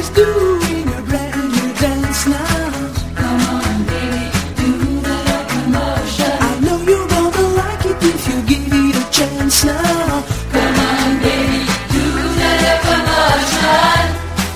is doing a brand new dance now. Come on, baby, do the locomotion. I know you're gonna like it if you give it a chance now. Come on, baby, do the locomotion.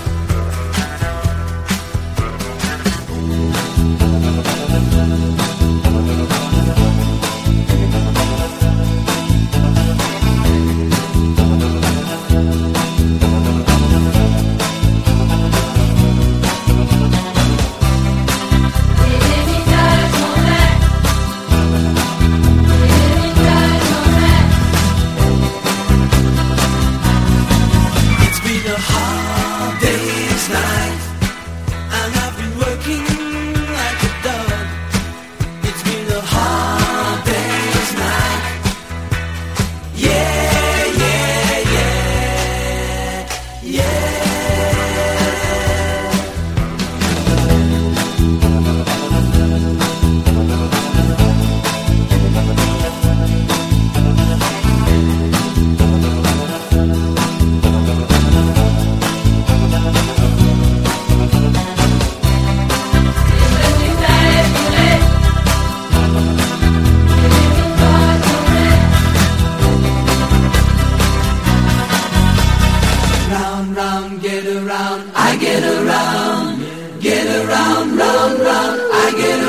It's been a hard day's night, and I've been working like a dog. It's been a hard day's night. Yeah, yeah, yeah, yeah. Round, round, get around, I get around. Get around, round, round, I get